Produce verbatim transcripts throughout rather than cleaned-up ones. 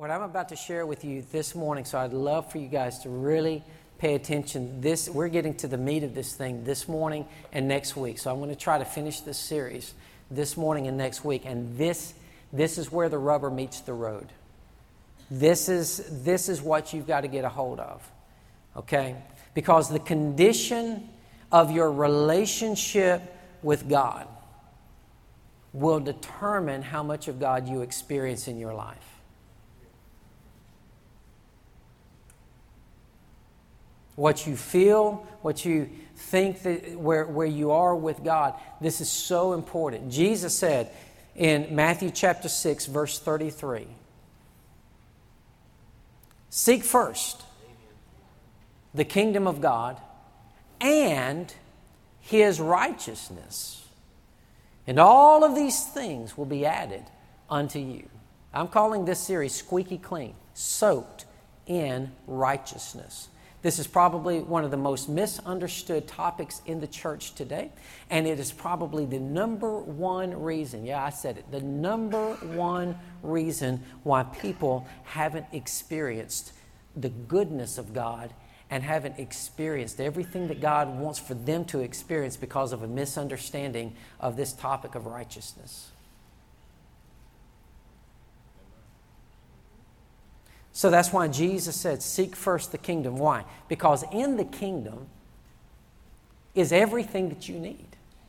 What I'm about to share with you this morning, so I'd love for you guys to really pay attention. This we're getting to the meat of this thing this morning and next week. So I'm going to try to finish this series this morning and next week. And this this is where the rubber meets the road. This is this is what you've got to get a hold of. Okay? Because the condition of your relationship with God will determine how much of God you experience in your life. What you feel, what you think, that where, where you are with God, this is so important. Jesus said in Matthew chapter six, verse thirty-three, "Seek first the kingdom of God and His righteousness, and all of these things will be added unto you." I'm calling this series Squeaky Clean, soaked in righteousness. This is probably one of the most misunderstood topics in the church today, and it is probably the number one reason, yeah, I said it, the number one reason why people haven't experienced the goodness of God and haven't experienced everything that God wants for them to experience because of a misunderstanding of this topic of righteousness. So that's why Jesus said, seek first the kingdom. Why? Because in the kingdom is everything that you need.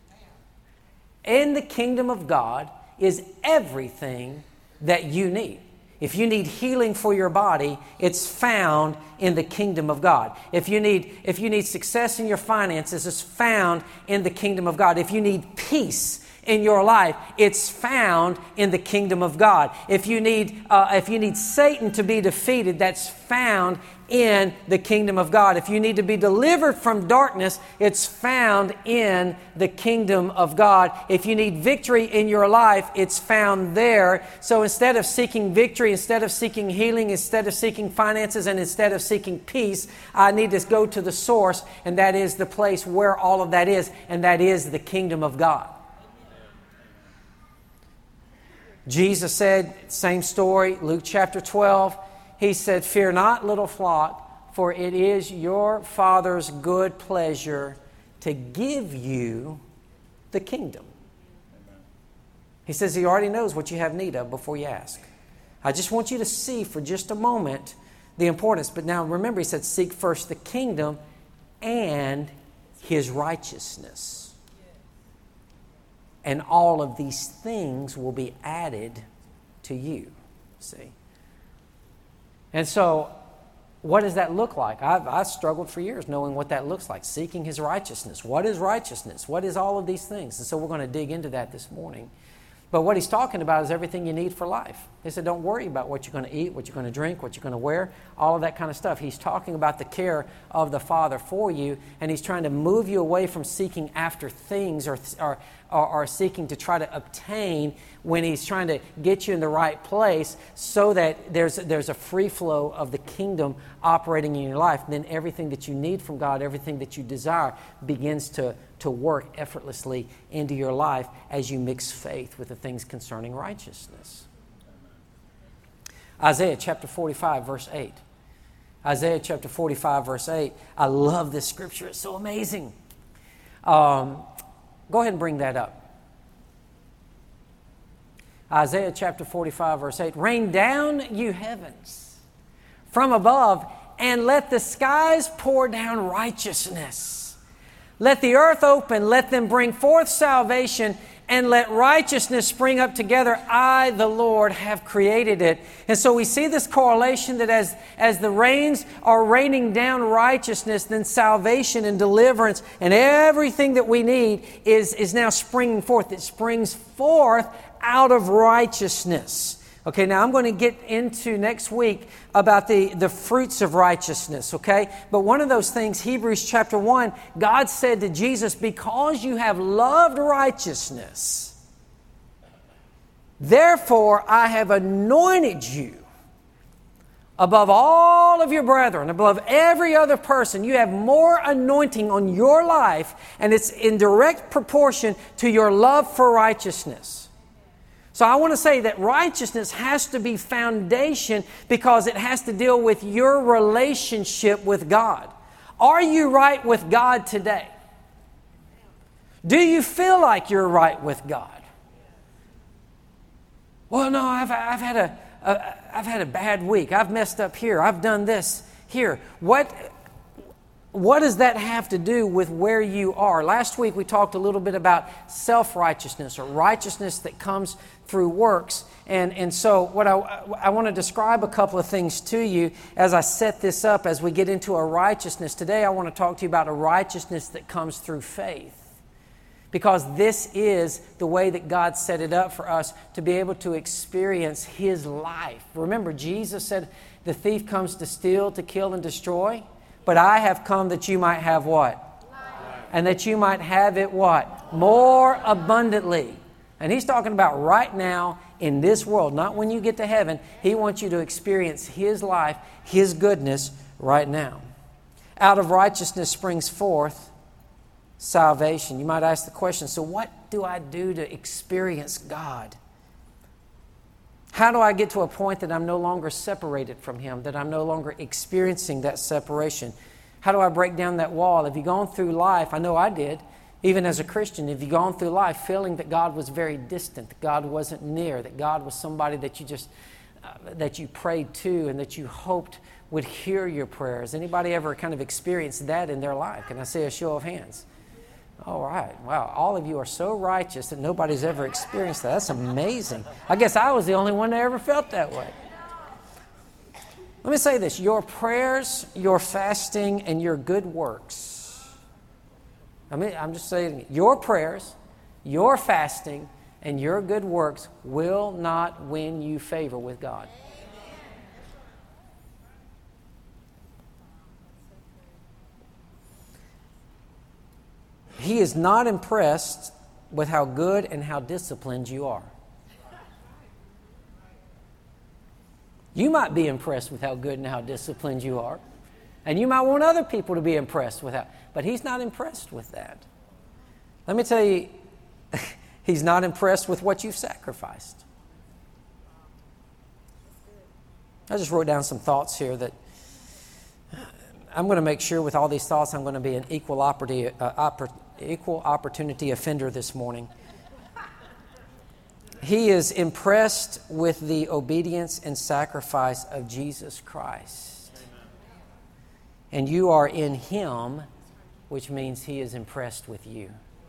In the kingdom of God is everything that you need. If you need healing for your body, it's found in the kingdom of God. If you need, if you need success in your finances, it's found in the kingdom of God. If you need peace in your life, it's found in the kingdom of God. If you need, uh, if you need Satan to be defeated, that's found in the kingdom of God. If you need to be delivered from darkness, it's found in the kingdom of God. If you need victory in your life, it's found there. So instead of seeking victory, instead of seeking healing, instead of seeking finances, and instead of seeking peace, I need to go to the source, and that is the place where all of that is, and that is the kingdom of God. Jesus said, same story, Luke chapter twelve, He said, "Fear not, little flock, for it is your Father's good pleasure to give you the kingdom." He says He already knows what you have need of before you ask. I just want you to see for just a moment the importance. But now remember, He said, seek first the kingdom and His righteousness. And all of these things will be added to you. See? And so, what does that look like? I've, I've struggled for years knowing what that looks like. Seeking His righteousness. What is righteousness? What is all of these things? And so we're going to dig into that this morning. But what He's talking about is everything you need for life. He said, don't worry about what you're going to eat, what you're going to drink, what you're going to wear, all of that kind of stuff. He's talking about the care of the Father for you, and He's trying to move you away from seeking after things or, or, or, or seeking to try to obtain when He's trying to get you in the right place so that there's, there's a free flow of the kingdom operating in your life. And then everything that you need from God, everything that you desire begins to to work effortlessly into your life as you mix faith with the things concerning righteousness. Isaiah chapter forty-five, verse eight. Isaiah chapter forty-five, verse eight. I love this scripture. It's so amazing. Um, go ahead and bring that up. Isaiah chapter forty-five, verse eight. Rain down, you heavens, from above, and let the skies pour down righteousness. Let the earth open, let them bring forth salvation, and let righteousness spring up together. I, the Lord, have created it. And so we see this correlation that as, as the rains are raining down righteousness, then salvation and deliverance and everything that we need is, is now springing forth. It springs forth out of righteousness. Okay, now I'm going to get into next week about the, the fruits of righteousness, okay? But one of those things, Hebrews chapter one, God said to Jesus, because you have loved righteousness, therefore I have anointed you above all of your brethren, above every other person. You have more anointing on your life, and it's in direct proportion to your love for righteousness. So I want to say that righteousness has to be foundation because it has to deal with your relationship with God. Are you right with God today? Do you feel like you're right with God? Well, no, I've, I've had a, a I've had a bad week. I've messed up here. I've done this here. What What does that have to do with where you are? Last week we talked a little bit about self-righteousness or righteousness that comes through works. And, and so what I, I want to describe a couple of things to you as I set this up as we get into a righteousness. Today I want to talk to you about a righteousness that comes through faith. Because this is the way that God set it up for us to be able to experience His life. Remember, Jesus said, the thief comes to steal, to kill, and destroy. But I have come that you might have what? Life. And that you might have it what? More abundantly. And He's talking about right now in this world, not when you get to heaven. He wants you to experience His life, His goodness right now. Out of righteousness springs forth salvation. You might ask the question, so what do I do to experience God? How do I get to a point that I'm no longer separated from Him, that I'm no longer experiencing that separation? How do I break down that wall? Have you gone through life? I know I did, even as a Christian. Have you gone through life feeling that God was very distant, that God wasn't near, that God was somebody that you just, uh, that you prayed to and that you hoped would hear your prayers? Anybody ever kind of experienced that in their life? Can I see a show of hands? All right. Wow. All of you are so righteous that nobody's ever experienced that. That's amazing. I guess I was the only one that ever felt that way. Let me say this. Your prayers, your fasting, and your good works. I mean, I'm just saying, your prayers, your fasting, and your good works will not win you favor with God. He is not impressed with how good and how disciplined you are. You might be impressed with how good and how disciplined you are. And you might want other people to be impressed with that. But He's not impressed with that. Let me tell you, He's not impressed with what you've sacrificed. I just wrote down some thoughts here that I'm going to make sure with all these thoughts I'm going to be an equal opportunity, uh, oppor- equal opportunity offender this morning. He is impressed with the obedience and sacrifice of Jesus Christ. Amen. And you are in Him, which means He is impressed with you.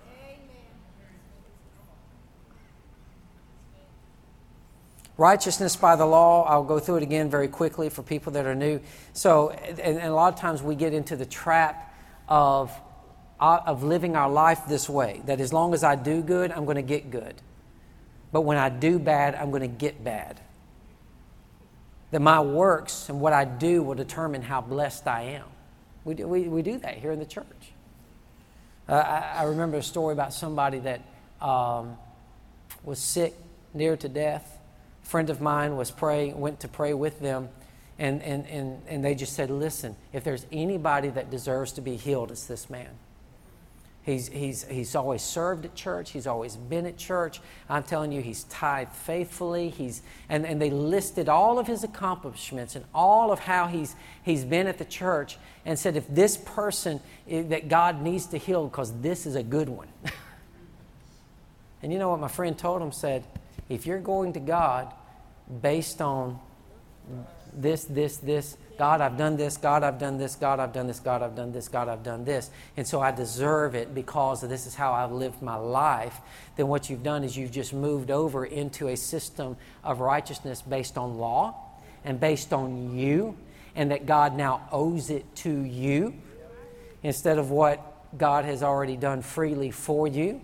Righteousness by the law, I'll go through it again very quickly for people that are new. So, and, and a lot of times we get into the trap of, of living our life this way, that as long as I do good, I'm going to get good. But when I do bad, I'm going to get bad. That my works and what I do will determine how blessed I am. We do, we, we do that here in the church. Uh, I, I remember a story about somebody that um, was sick, near to death. A friend of mine was praying, went to pray with them, and, and, and, and they just said, listen, if there's anybody that deserves to be healed, it's this man. He's, he's, he's always served at church. He's always been at church. I'm telling you, he's tithed faithfully. He's, and, and they listed all of his accomplishments and all of how he's, he's been at the church and said, if this person that God needs to heal, because this is a good one. And you know what my friend told him? Said, if you're going to God based on this, this, this, God, I've done this, God, I've done this, God, I've done this, God, I've done this, God, I've done this, and so I deserve it because this is how I've lived my life, then what you've done is you've just moved over into a system of righteousness based on law and based on you, and that God now owes it to you instead of what God has already done freely for you.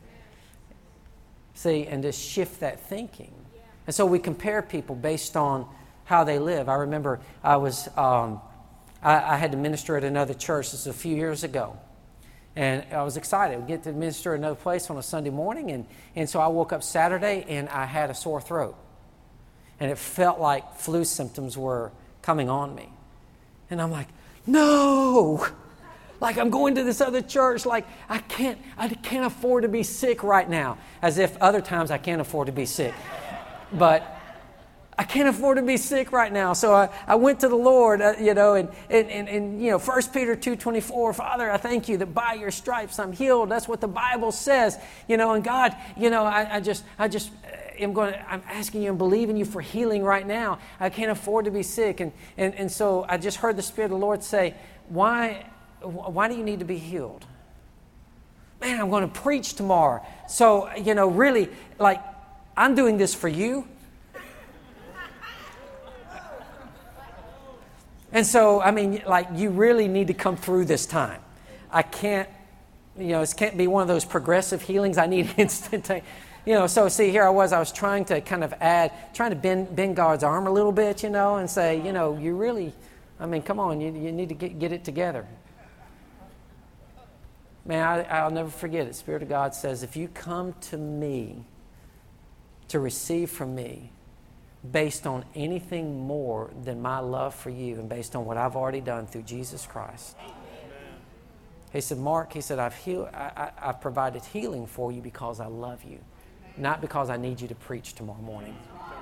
See, and to shift that thinking. And so we compare people based on how they live. I remember I was, um, I, I had to minister at another church. This was a few years ago. And I was excited. We get to minister at another place on a Sunday morning. And, and so I woke up Saturday and I had a sore throat. And it felt like flu symptoms were coming on me. And I'm like, no! Like I'm going to this other church, like I can't, I can't afford to be sick right now. As if other times I can't afford to be sick. but I can't afford to be sick right now. So I, I went to the Lord, uh, you know, and, and, and, and, you know, First Peter two twenty-four, Father, I thank you that by your stripes I'm healed. That's what the Bible says, you know, and God, you know, I, I just, I just am going to, I'm asking you and believing you for healing right now. I can't afford to be sick. And, and, and so I just heard the Spirit of the Lord say, why, why do you need to be healed? Man, I'm going to preach tomorrow. So, you know, really, like, I'm doing this for you. And so, I mean, like, you really need to come through this time. I can't, you know, this can't be one of those progressive healings. I need instant, you know. So, see, here I was. I was trying to kind of add, trying to bend, bend God's arm a little bit, you know, and say, you know, you really, I mean, come on, you, you need to get, get it together. Man, I, I'll never forget it. Spirit of God says, if you come to me to receive from me, based on anything more than my love for you and based on what I've already done through Jesus Christ. Amen. He said, Mark, he said, I've healed, I, I, I've provided healing for you because I love you, not because I need you to preach tomorrow morning.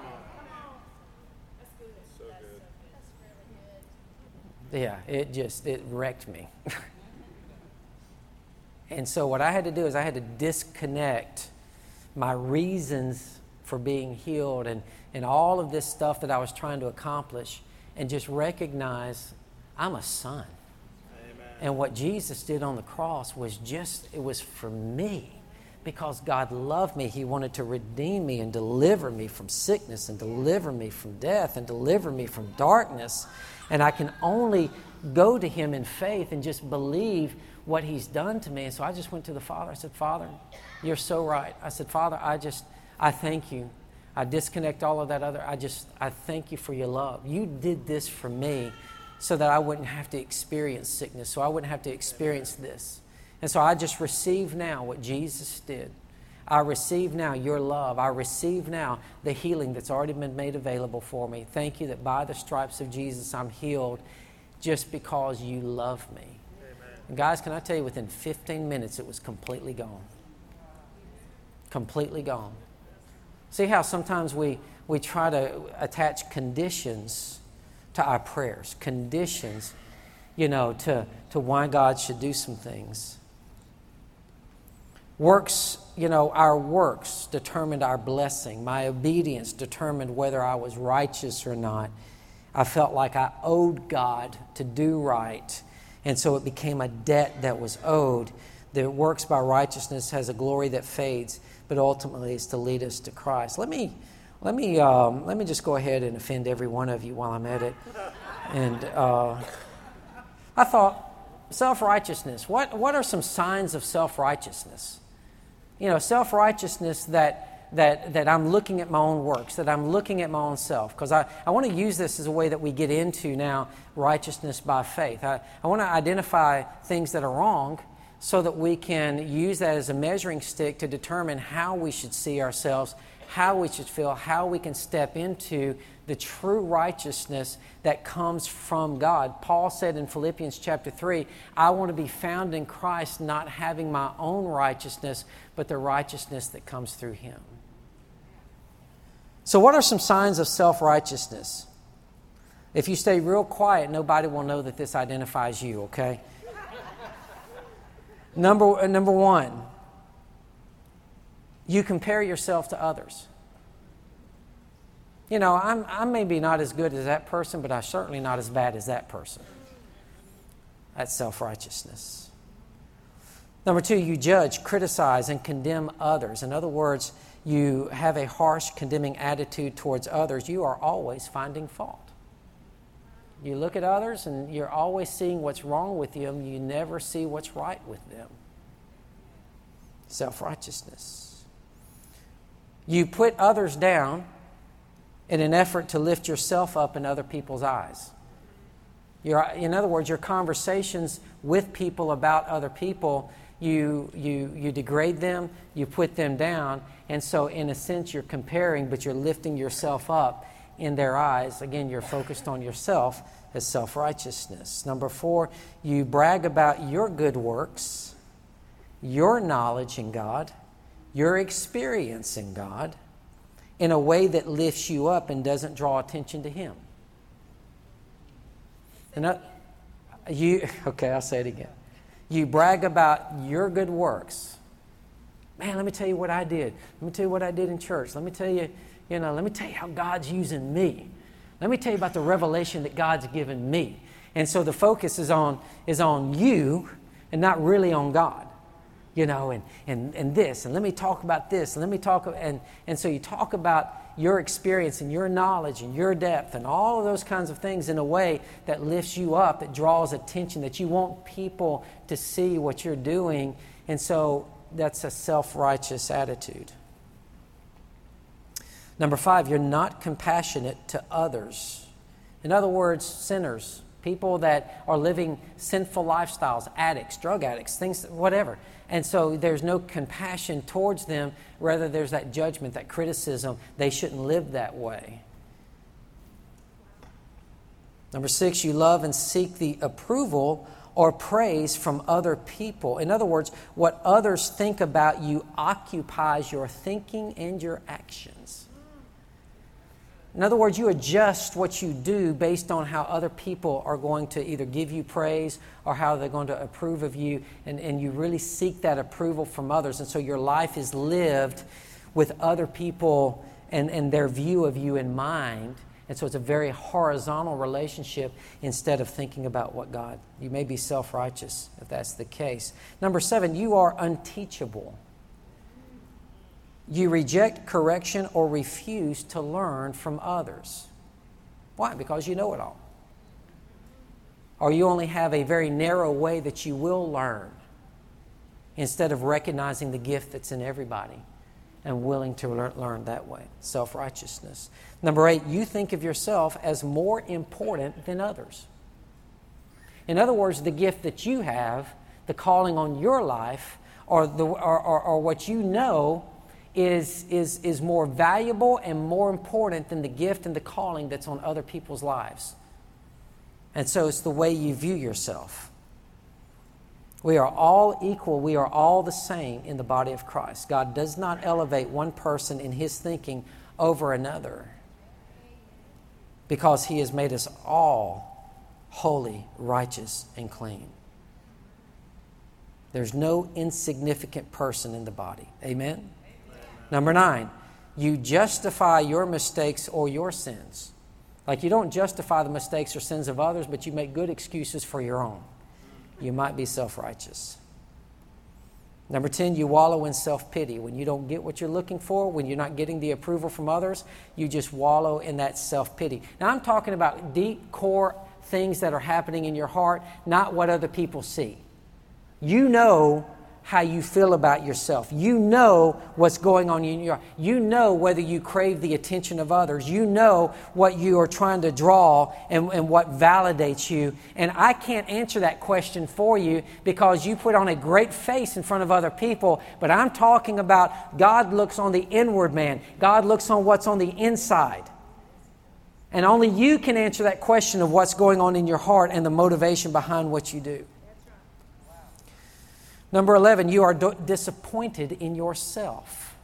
So good. Yeah, it just, it wrecked me. And so what I had to do is I had to disconnect my reasons for being healed and, and all of this stuff that I was trying to accomplish and just recognize I'm a son. Amen. And what Jesus did on the cross was just, it was for me. Because God loved me, He wanted to redeem me and deliver me from sickness and deliver me from death and deliver me from darkness. And I can only go to Him in faith and just believe what He's done to me. And so I just went to the Father. I said, Father, you're so right. I said, Father, I just, I thank you. I disconnect all of that other. I just, I thank you for your love. You did this for me so that I wouldn't have to experience sickness, so I wouldn't have to experience this. And so I just receive now what Jesus did. I receive now your love. I receive now the healing that's already been made available for me. Thank you that by the stripes of Jesus I'm healed just because you love me. Amen. And guys, can I tell you, within fifteen minutes it was completely gone. Completely gone. See how sometimes we, we try to attach conditions to our prayers. Conditions, you know, to, to why God should do some things. Works, you know, our works determined our blessing. My obedience determined whether I was righteous or not. I felt like I owed God to do right. And so it became a debt that was owed. The works by righteousness has a glory that fades, but ultimately it's to lead us to Christ. Let me, let me, um, let me just go ahead and offend every one of you while I'm at it. And uh, I thought, self-righteousness. What, what are some signs of self-righteousness? You know, self-righteousness that, that, that I'm looking at my own works, that I'm looking at my own self. Because I, I want to use this as a way that we get into now righteousness by faith. I, I want to identify things that are wrong so that we can use that as a measuring stick to determine how we should see ourselves, how we should feel, how we can step into the true righteousness that comes from God. Paul said in Philippians chapter three, I want to be found in Christ, not having my own righteousness, but the righteousness that comes through Him. So what are some signs of self-righteousness? If you stay real quiet, nobody will know that this identifies you, okay? Number, uh, number one, you compare yourself to others. You know, I'm, I'm maybe not as good as that person, but I'm certainly not as bad as that person. That's self-righteousness. Number two, you judge, criticize, and condemn others. In other words, you have a harsh, condemning attitude towards others. You are always finding fault. You look at others and you're always seeing what's wrong with them. You never see what's right with them. Self-righteousness. You put others down in an effort to lift yourself up in other people's eyes. Your, in other words, your conversations with people about other people, you, you, you degrade them, you put them down, and so in a sense you're comparing, but you're lifting yourself up in their eyes. Again, you're focused on yourself as self-righteousness. Number four, you brag about your good works, your knowledge in God, your experience in God, in a way that lifts you up and doesn't draw attention to Him. And I, you, okay, I'll say it again. You brag about your good works. Man, let me tell you what I did. Let me tell you what I did in church. Let me tell you, you know, let me tell you how God's using me. Let me tell you about the revelation that God's given me. And so the focus is on is on you and not really on God. You know, and, and, and this, and let me talk about this, and let me talk, and, and so you talk about your experience and your knowledge and your depth and all of those kinds of things in a way that lifts you up, that draws attention, that you want people to see what you're doing. And so that's a self-righteous attitude. Number five, you're not compassionate to others. In other words, sinners, people that are living sinful lifestyles, addicts, drug addicts, things, whatever. And so there's no compassion towards them. Rather, there's that judgment, that criticism. They shouldn't live that way. Number six, you love and seek the approval or praise from other people. In other words, what others think about you occupies your thinking and your actions. In other words, you adjust what you do based on how other people are going to either give you praise or how they're going to approve of you. And, and you really seek that approval from others. And so your life is lived with other people and, and their view of you in mind. And so it's a very horizontal relationship instead of thinking about what God. You may be self-righteous if that's the case. Number seven, you are unteachable. You reject correction or refuse to learn from others. Why? Because you know it all. Or you only have a very narrow way that you will learn instead of recognizing the gift that's in everybody and willing to learn, learn that way. Self-righteousness. Number eight, you think of yourself as more important than others. In other words, the gift that you have, the calling on your life, or, the, or, or, or what you know is, is, is more valuable and more important than the gift and the calling that's on other people's lives. And so it's the way you view yourself. We are all equal. We are all the same in the body of Christ. God does not elevate one person in His thinking over another because He has made us all holy, righteous, and clean. There's no insignificant person in the body. Amen? Number nine, you justify your mistakes or your sins. Like you don't justify the mistakes or sins of others, but you make good excuses for your own. You might be self-righteous. Number ten, you wallow in self-pity. When you don't get what you're looking for, when you're not getting the approval from others, you just wallow in that self-pity. Now I'm talking about deep core things that are happening in your heart, not what other people see. You know how you feel about yourself. You know what's going on in your heart. You know whether you crave the attention of others. You know what you are trying to draw and, and what validates you. And I can't answer that question for you because you put on a great face in front of other people. But I'm talking about God looks on the inward man. God looks on what's on the inside. And only you can answer that question of what's going on in your heart and the motivation behind what you do. Number eleven, you are do- disappointed in yourself.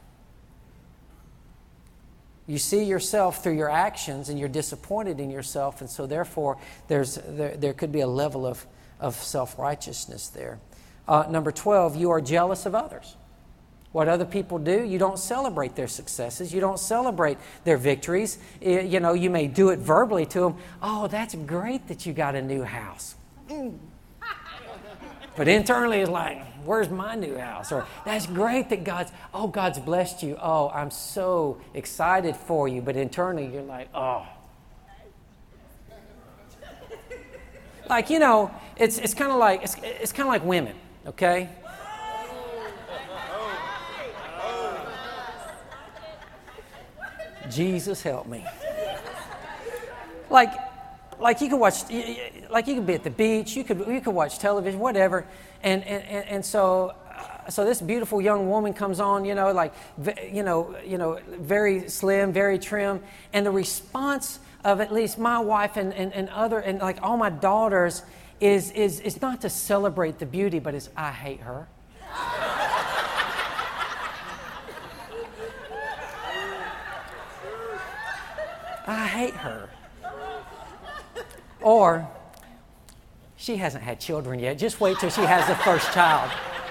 You see yourself through your actions and you're disappointed in yourself, and so therefore there's there, there could be a level of, of self-righteousness there. Uh, number twelve, you are jealous of others. What other people do, you don't celebrate their successes. You don't celebrate their victories. You know, you may do it verbally to them. Oh, that's great that you got a new house. Mm. But internally it's like, where's my new house? Or that's great that God's, oh, God's blessed you. Oh, I'm so excited for you. But internally you're like, oh. Like, you know, it's it's kind of like it's it's kind of like women, okay? Jesus help me. Like Like you could watch, like you could be at the beach, you could you could watch television, whatever, and and and, and so uh, so this beautiful young woman comes on, you know, like you know you know very slim, very trim, and the response of at least my wife and, and, and other and like all my daughters is is is not to celebrate the beauty, but it's I hate her. I hate her. Or, she hasn't had children yet. Just wait till she has the first child.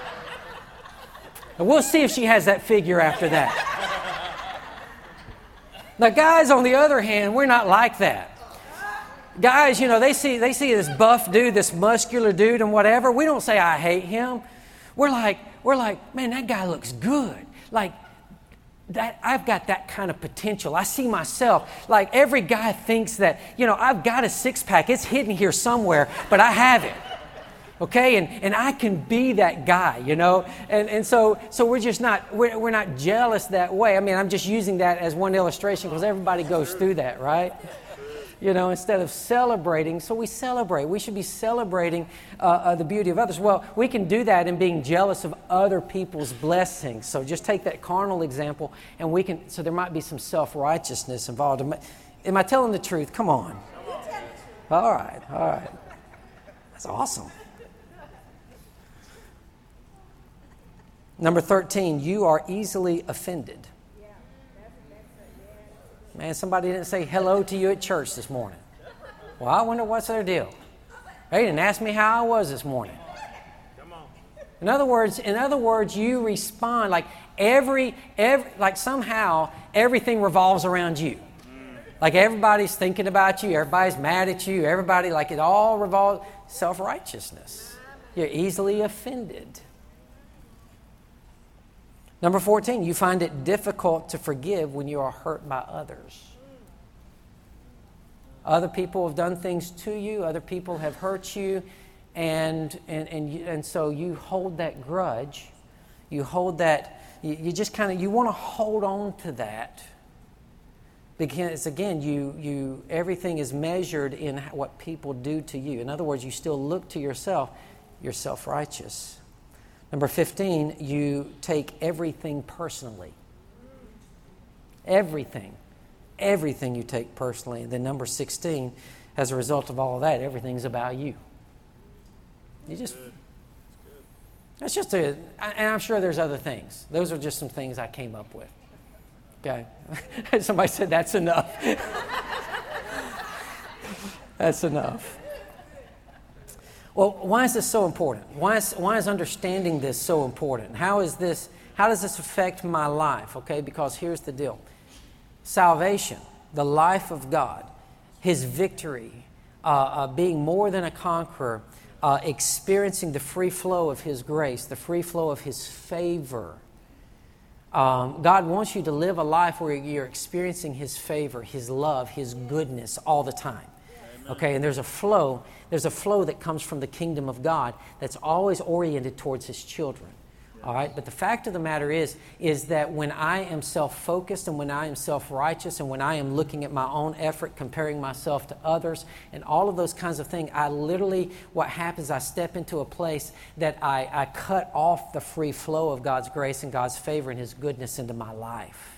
And we'll see if she has that figure after that. Now, guys, on the other hand, we're not like that. Guys, you know, they see they see this buff dude, this muscular dude and whatever. We don't say, I hate him. We're like, we're like, man, that guy looks good. Like, that I've got that kind of potential. I see myself. Like, every guy thinks that, you know, I've got a six-pack. It's hidden here somewhere, but I have it. Okay, and, and I can be that guy, you know, and and so so we're just not we're, we're not jealous that way. I mean, I'm just using that as one illustration because everybody goes through that, right? You know, instead of celebrating, so we celebrate. We should be celebrating uh, uh, the beauty of others. Well, we can do that in being jealous of other people's blessings. So just take that carnal example, and we can. So there might be some self-righteousness involved. Am I, am I telling the truth? Come on. All right, all right. That's awesome. Number thirteen, you are easily offended. Man, somebody didn't say hello to you at church this morning. Well, I wonder what's their deal. They didn't ask me how I was this morning. In other words, in other words, you respond like every, every like somehow everything revolves around you. Like everybody's thinking about you, everybody's mad at you, everybody, like it all revolves, self-righteousness. You're easily offended. Number fourteen, you find it difficult to forgive when you are hurt by others. Other people have done things to you, other people have hurt you, and and and, you, and so you hold that grudge. You hold that, you, you just kind of, you want to hold on to that. Because again, you you everything is measured in what people do to you. In other words, you still look to yourself, you're self-righteous. Number fifteen, you take everything personally. Everything. Everything you take personally. And then number sixteen, as a result of all of that, everything's about you. You just, that's just a, and I'm sure there's other things. Those are just some things I came up with. Okay? Somebody said that's enough. That's enough. Well, why is this so important? Why is, why is understanding this so important? How is this, how does this affect my life? Okay, because here's the deal. Salvation, the life of God, His victory, uh, uh, being more than a conqueror, uh, experiencing the free flow of His grace, the free flow of His favor. Um, God wants you to live a life where you're experiencing His favor, His love, His goodness all the time. Okay, and there's a flow, there's a flow that comes from the kingdom of God that's always oriented towards His children. All right, but the fact of the matter is, is that when I am self-focused and when I am self-righteous and when I am looking at my own effort, comparing myself to others and all of those kinds of things, I literally, what happens, I step into a place that I, I cut off the free flow of God's grace and God's favor and His goodness into my life.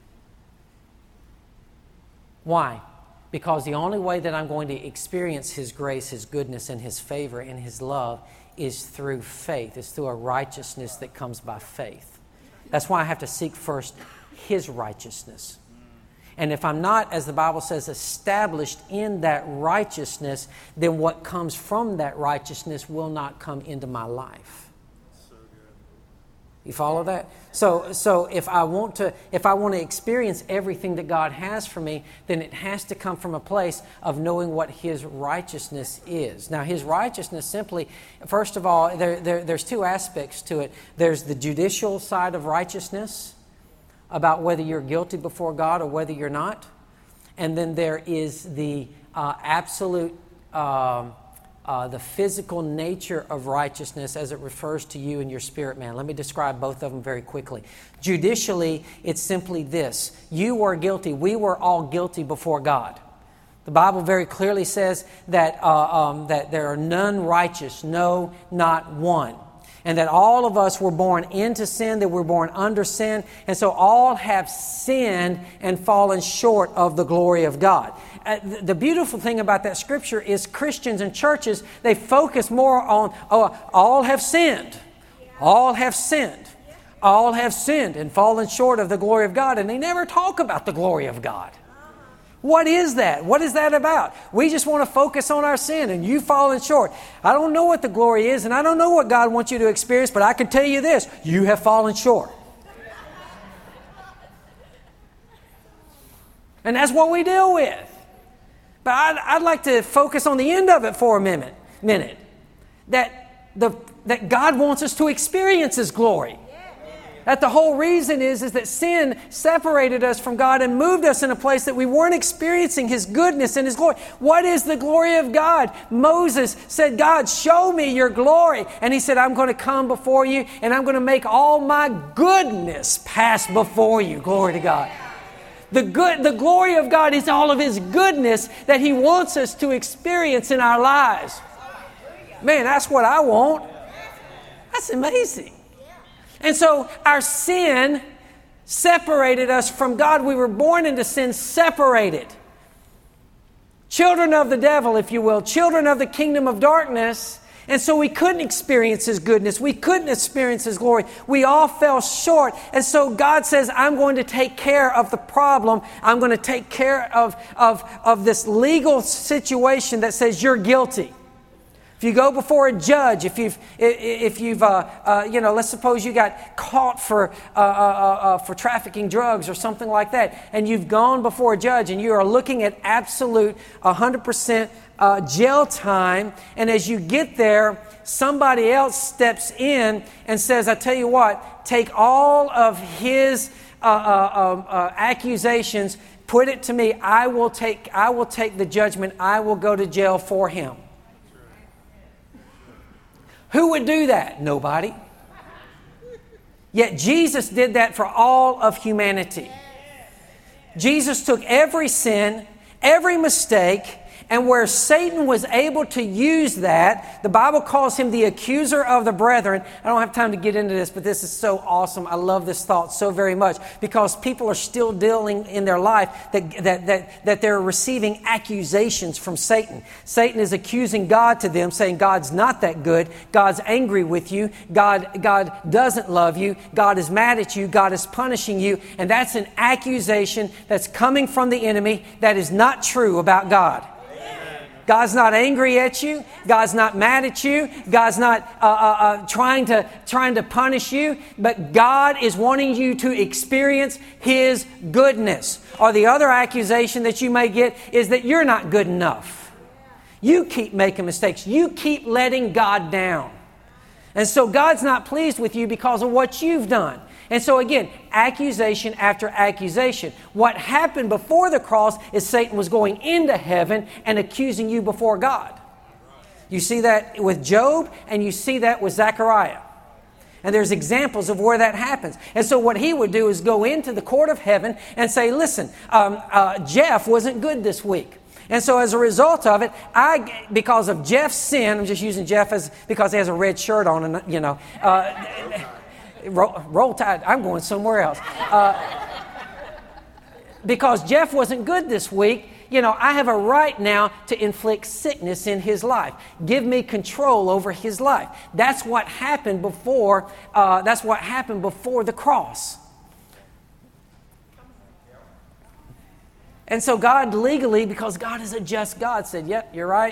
Why? Because the only way that I'm going to experience His grace, His goodness, and His favor and His love is through faith. It's through a righteousness that comes by faith. That's why I have to seek first His righteousness. And if I'm not, as the Bible says, established in that righteousness, then what comes from that righteousness will not come into my life. You follow that? So, so if I want to, if I want to experience everything that God has for me, then it has to come from a place of knowing what His righteousness is. Now, His righteousness simply, first of all, there, there, there's two aspects to it. There's the judicial side of righteousness, about whether you're guilty before God or whether you're not, and then there is the uh, absolute. Um, Uh, the physical nature of righteousness as it refers to you and your spirit man. Let me describe both of them very quickly. Judicially, it's simply this. You were guilty. We were all guilty before God. The Bible very clearly says that, uh, um, that there are none righteous, no, not one. And that all of us were born into sin, that we're born under sin. And so all have sinned and fallen short of the glory of God. Uh, the beautiful thing about that scripture is Christians and churches, they focus more on, oh, all have sinned. All have sinned. All have sinned and fallen short of the glory of God. And they never talk about the glory of God. What is that? What is that about? We just want to focus on our sin and you falling short. I don't know what the glory is and I don't know what God wants you to experience, but I can tell you this, you have fallen short. And that's what we deal with. But I'd, I'd like to focus on the end of it for a minute. minute. That, the, that God wants us to experience His glory. That the whole reason is, is that sin separated us from God and moved us in a place that we weren't experiencing His goodness and His glory. What is the glory of God? Moses said, God, show me your glory. And he said, I'm going to come before you and I'm going to make all my goodness pass before you. Glory to God. The good, the glory of God is all of His goodness that He wants us to experience in our lives. Man, that's what I want. That's amazing. And so our sin separated us from God. We were born into sin separated. Children of the devil, if you will. Children of the kingdom of darkness. And so we couldn't experience His goodness. We couldn't experience His glory. We all fell short. And so God says, I'm going to take care of the problem. I'm going to take care of, of, of this legal situation that says you're guilty. If you go before a judge, if you've, if you've, uh, uh, you know, let's suppose you got caught for uh, uh, uh, for trafficking drugs or something like that, and you've gone before a judge and you are looking at absolute one hundred percent uh, jail time, and as you get there, somebody else steps in and says, "I tell you what, take all of his uh, uh, uh, uh, accusations, put it to me. I will take, I will take the judgment. I will go to jail for him." Who would do that? Nobody. Yet Jesus did that for all of humanity. Jesus took every sin, every mistake, and where Satan was able to use that, the Bible calls him the accuser of the brethren. I don't have time to get into this, but this is so awesome. I love this thought so very much because people are still dealing in their life that, that, that, that they're receiving accusations from Satan. Satan is accusing God to them, saying God's not that good. God's angry with you. God, God doesn't love you. God is mad at you. God is punishing you. And that's an accusation that's coming from the enemy that is not true about God. God's not angry at you. God's not mad at you. God's not uh, uh, uh, trying to trying to punish you. But God is wanting you to experience His goodness. Or the other accusation that you may get is that you're not good enough. You keep making mistakes. You keep letting God down. And so God's not pleased with you because of what you've done. And so again, accusation after accusation. What happened before the cross is Satan was going into heaven and accusing you before God. You see that with Job and you see that with Zechariah. And there's examples of where that happens. And so what he would do is go into the court of heaven and say, listen, um, uh, Jeff wasn't good this week. And so as a result of it, I, because of Jeff's sin, I'm just using Jeff as because he has a red shirt on and, you know, uh, Roll, roll Tide. I'm going somewhere else. Uh, because Jeff wasn't good this week, you know, I have a right now to inflict sickness in his life. Give me control over his life. That's what happened before. Uh, that's what happened before the cross. And so God legally, because God is a just God, said, "Yep, you're right.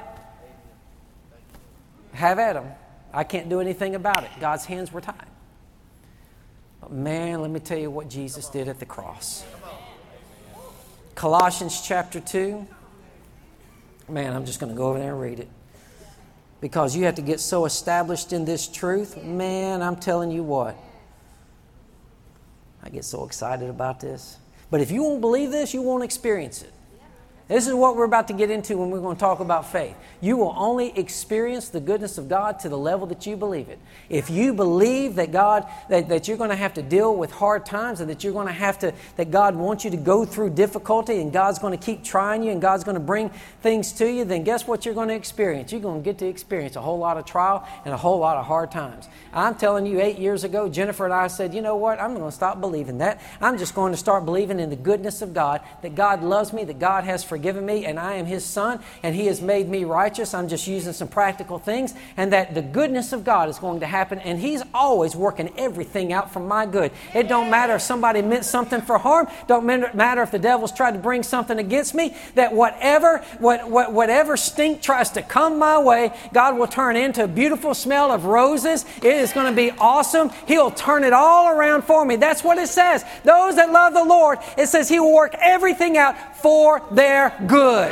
Have at him. I can't do anything about it." God's hands were tied. Man, let me tell you what Jesus did at the cross. Colossians chapter two. Man, I'm just going to go over there and read it. Because you have to get so established in this truth. Man, I'm telling you what. I get so excited about this. But if you won't believe this, you won't experience it. This is what we're about to get into when we're going to talk about faith. You will only experience the goodness of God to the level that you believe it. If you believe that God, that, that you're going to have to deal with hard times and that you're going to have to, that God wants you to go through difficulty and God's going to keep trying you and God's going to bring things to you, then guess what you're going to experience? You're going to get to experience a whole lot of trial and a whole lot of hard times. I'm telling you, eight years ago, Jennifer and I said, you know what? I'm going to stop believing that. I'm just going to start believing in the goodness of God, that God loves me, that God has forgiven forgiven me and I am His son and He has made me righteous. I'm just using some practical things, and that the goodness of God is going to happen, and He's always working everything out for my good. It don't matter if somebody meant something for harm. Don't matter if the devil's tried to bring something against me. That whatever, what, what, whatever stink tries to come my way, God will turn into a beautiful smell of roses. It is going to be awesome. He'll turn it all around for me. That's what it says. Those that love the Lord, it says He will work everything out for their good.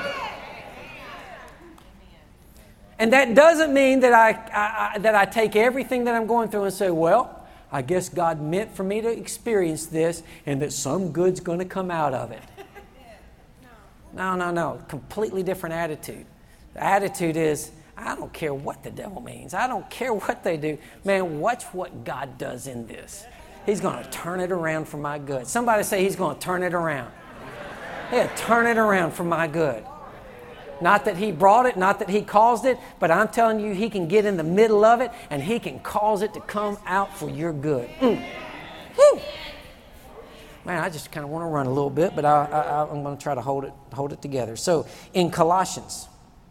And that doesn't mean that I, I, I that I take everything that I'm going through and say, well, I guess God meant for me to experience this and that some good's going to come out of it. No, no, no. Completely different attitude. The attitude is, I don't care what the devil means. I don't care what they do. Man, watch what God does in this. He's going to turn it around for my good. Somebody say He's going to turn it around. He'll turn it around for my good. Not that He brought it, not that He caused it, but I'm telling you, He can get in the middle of it and He can cause it to come out for your good. Mm. Woo. Man, I just kind of want to run a little bit, but I, I, I'm going to try to hold it, hold it together. So in Colossians,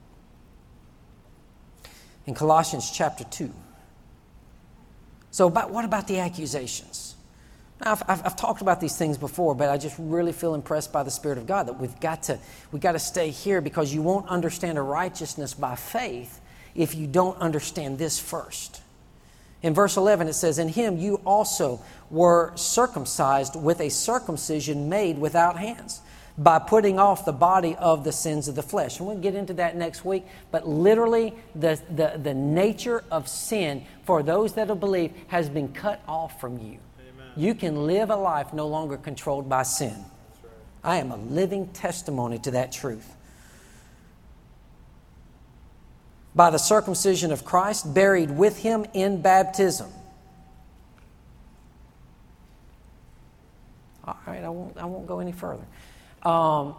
in Colossians chapter two. So about, what about the accusations? Now, I've, I've, I've talked about these things before, but I just really feel impressed by the Spirit of God that we've got to, we've got to stay here, because you won't understand a righteousness by faith if you don't understand this first. In verse eleven it says, in Him you also were circumcised with a circumcision made without hands, by putting off the body of the sins of the flesh. And we'll get into that next week. But literally, the, the, the nature of sin for those that have believed has been cut off from you. Amen. You can live a life no longer controlled by sin. That's right. I am a living testimony to that truth. By the circumcision of Christ, buried with Him in baptism. All right, I won't, I won't go any further. Um,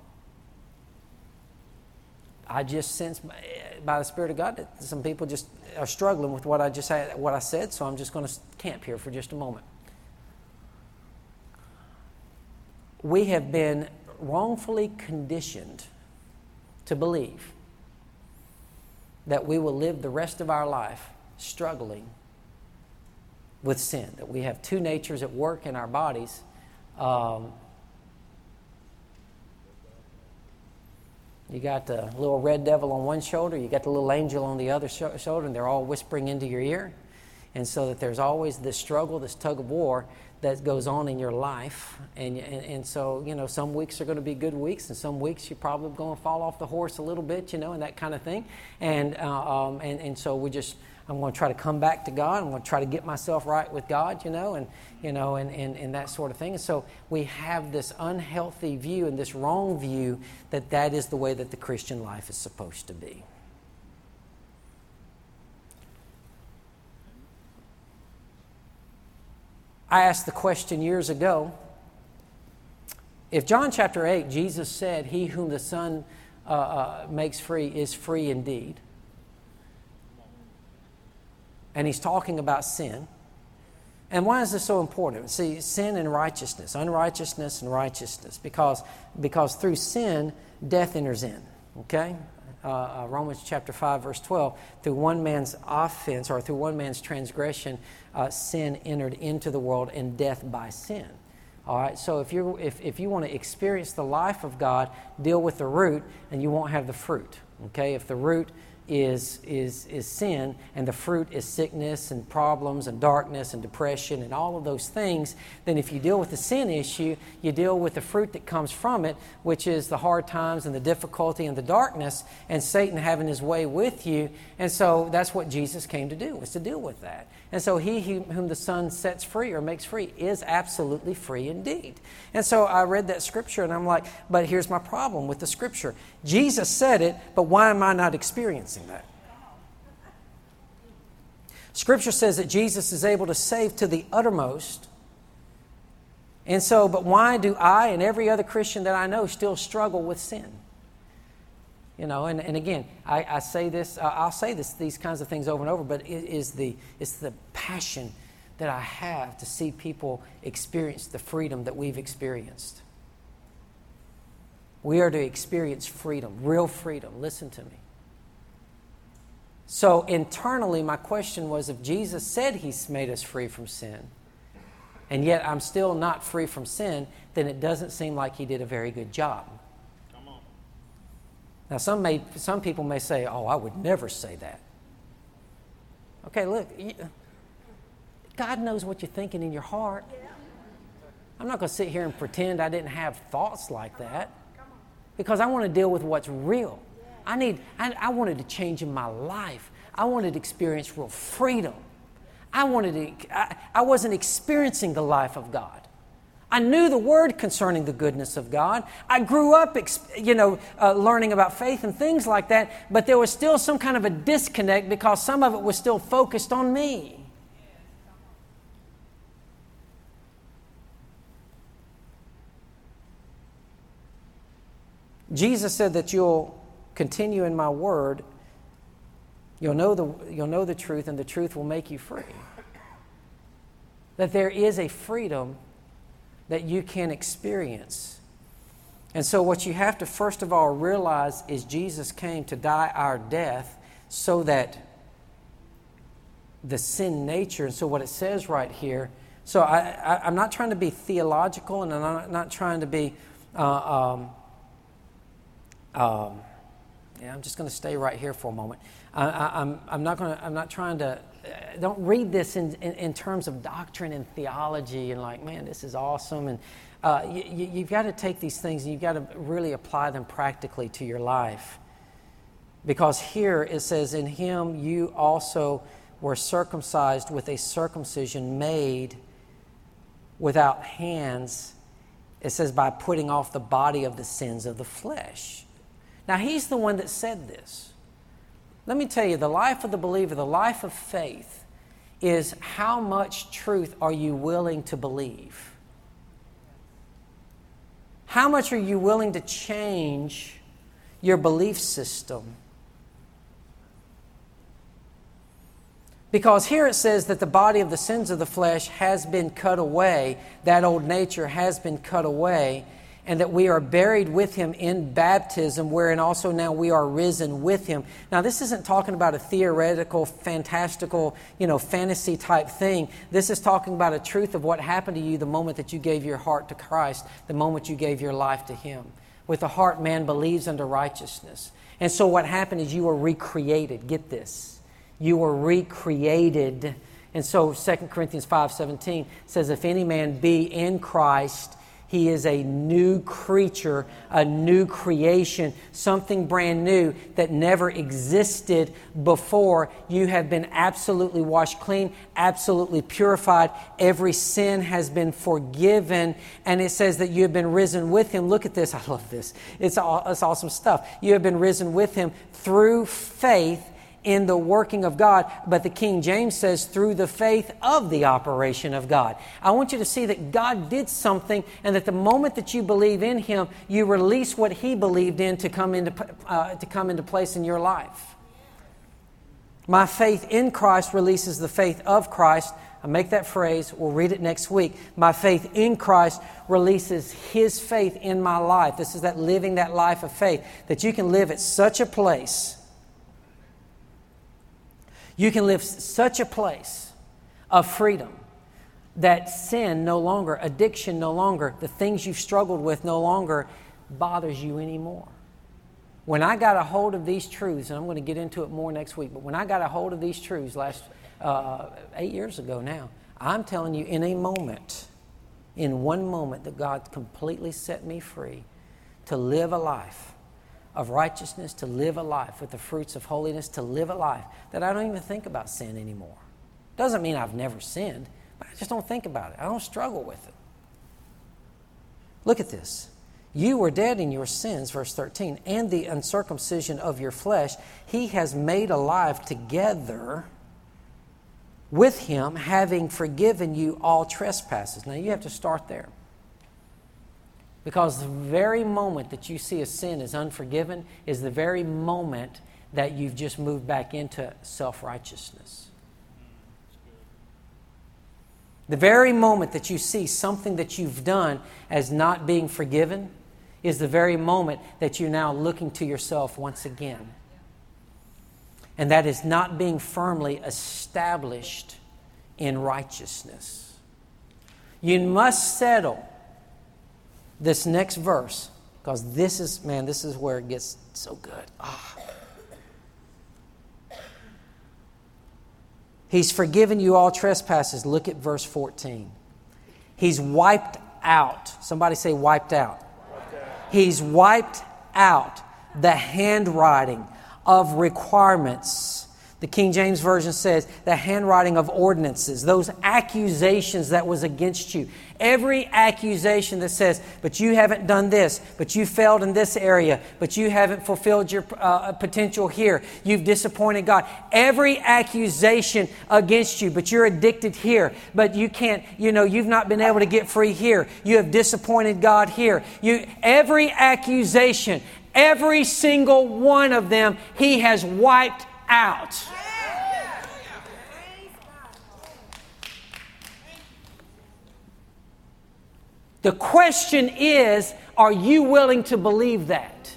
I just sense by the Spirit of God that some people just are struggling with what I just had, what I said, so I'm just going to camp here for just a moment. We have been wrongfully conditioned to believe that we will live the rest of our life struggling with sin, that we have two natures at work in our bodies. Um, You got the little red devil on one shoulder, you got the little angel on the other sh- shoulder, and they're all whispering into your ear. And so that there's always this struggle, this tug of war that goes on in your life. And, and, and so, you know, some weeks are going to be good weeks, and some weeks you're probably going to fall off the horse a little bit, you know, and that kind of thing. And, uh, um, and, and so we just... I'm going to try to come back to God. I'm going to try to get myself right with God, you know, and you know, and, and, and that sort of thing. And so we have this unhealthy view and this wrong view that that is the way that the Christian life is supposed to be. I asked the question years ago, if John chapter eight, Jesus said, "He whom the Son uh, uh, makes free is free indeed," and He's talking about sin. And why is this so important? See, sin and righteousness, unrighteousness and righteousness, because, because through sin, death enters in, okay? Uh, uh, Romans chapter five, verse twelve, through one man's offense, or through one man's transgression, uh, sin entered into the world, and death by sin. All right, so if you if, if you want to experience the life of God, deal with the root, and you won't have the fruit, okay? If the root is is is sin, and the fruit is sickness and problems and darkness and depression and all of those things, then if you deal with the sin issue, you deal with the fruit that comes from it, which is the hard times and the difficulty and the darkness and Satan having his way with you. And so that's what Jesus came to do, was to deal with that. And so he whom the Son sets free or makes free is absolutely free indeed. And so I read that scripture and I'm like, but here's my problem with the scripture. Jesus said it, but why am I not experiencing that? Scripture says that Jesus is able to save to the uttermost. And so, but why do I and every other Christian that I know still struggle with sin? You know, and, and again, I, I say this, uh, I'll say this, these kinds of things over and over, but it is the, it's the passion that I have to see people experience the freedom that we've experienced. We are to experience freedom, real freedom. Listen to me. So internally, my question was, if Jesus said He's made us free from sin, and yet I'm still not free from sin, then it doesn't seem like He did a very good job. Come on. Now, some may, some people may say, oh, I would never say that. Okay, look, God knows what you're thinking in your heart. I'm not going to sit here and pretend I didn't have thoughts like that, because I want to deal with what's real. I need. I, I wanted to change in my life. I wanted to experience real freedom. I wanted to. I, I wasn't experiencing the life of God. I knew the Word concerning the goodness of God. I grew up, you know, uh, learning about faith and things like that, but there was still some kind of a disconnect because some of it was still focused on me. Jesus said that you'll continue in my word, you'll know the you'll know the truth, and the truth will make you free. That there is a freedom that you can experience. And so what you have to first of all realize is Jesus came to die our death so that the sin nature, and so what it says right here, so I, I, I'm not trying to be theological, and I'm not, not trying to be uh, um, um, Yeah, I'm just going to stay right here for a moment. I, I, I'm, I'm not going to. I'm not trying to. Uh, don't read this in, in, in terms of doctrine and theology and like, man, this is awesome. And uh, you, you, you've got to take these things and you've got to really apply them practically to your life. Because here it says, "In Him you also were circumcised with a circumcision made without hands." It says, by putting off the body of the sins of the flesh. Now, He's the one that said this. Let me tell you, the life of the believer, the life of faith, is how much truth are you willing to believe? How much are you willing to change your belief system? Because here it says that the body of the sins of the flesh has been cut away, that old nature has been cut away, and that we are buried with Him in baptism, wherein also now we are risen with Him. Now, this isn't talking about a theoretical, fantastical, you know, fantasy type thing. This is talking about a truth of what happened to you the moment that you gave your heart to Christ, the moment you gave your life to Him. With the heart, man believes unto righteousness. And so what happened is you were recreated. Get this. You were recreated. And so Second Corinthians five seventeen says, if any man be in Christ, he is a new creature, a new creation, something brand new that never existed before. You have been absolutely washed clean, absolutely purified. Every sin has been forgiven. And it says that you have been risen with Him. Look at this. I love this. It's, all, it's awesome stuff. You have been risen with Him through faith in the working of God, but the King James says through the faith of the operation of God. I want you to see that God did something, and that the moment that you believe in Him, you release what He believed in to come into uh, to come into place in your life. My faith in Christ releases the faith of Christ. I make that phrase. We'll read it next week. My faith in Christ releases His faith in my life. This is that living that life of faith, that you can live at such a place. You can live such a place of freedom that sin no longer, addiction no longer, the things you've struggled with no longer bothers you anymore. When I got a hold of these truths, and I'm going to get into it more next week, but when I got a hold of these truths last uh, eight years ago now, I'm telling you, in a moment, in one moment, that God completely set me free to live a life of righteousness, to live a life with the fruits of holiness, to live a life that I don't even think about sin anymore. Doesn't mean I've never sinned, but I just don't think about it. I don't struggle with it. Look at this. You were dead in your sins, verse thirteen, and the uncircumcision of your flesh, He has made alive together with Him, having forgiven you all trespasses. Now you have to start there. Because the very moment that you see a sin is unforgiven is the very moment that you've just moved back into self-righteousness. The very moment that you see something that you've done as not being forgiven is the very moment that you're now looking to yourself once again. And that is not being firmly established in righteousness. You must settle this next verse, because this is, man, this is where it gets so good. Ah. He's forgiven you all trespasses. Look at verse fourteen. He's wiped out. Somebody say wiped out. Wiped out. He's wiped out the handwriting of requirements. The King James Version says the handwriting of ordinances, those accusations that was against you. Every accusation that says, but you haven't done this, but you failed in this area, but you haven't fulfilled your uh, potential here, you've disappointed God. Every accusation against you, but you're addicted here, but you can't, you know, you've not been able to get free here. You have disappointed God here. You, every accusation, every single one of them, He has wiped out. The question is, are you willing to believe that?